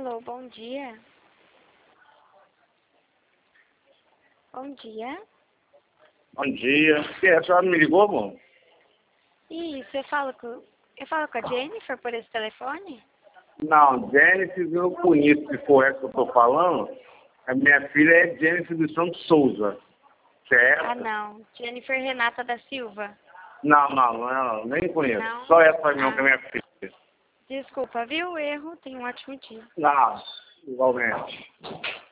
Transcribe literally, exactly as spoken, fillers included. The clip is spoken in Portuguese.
Alô, bom dia. Bom dia. Bom dia. Que é? A senhora me ligou, amor? Isso, eu falo com, eu falo com a Jennifer por esse telefone? Não, Jennifer eu conheço, se for essa que eu estou falando. A minha filha é Jennifer dos Santos Souza, certo? Ah, não. Jennifer Renata da Silva. Não, não, não, não, nem conheço. Não? Só essa mesmo Ah. que é minha filha. Desculpa, viu o erro? Tenha um ótimo dia. Não, igualmente.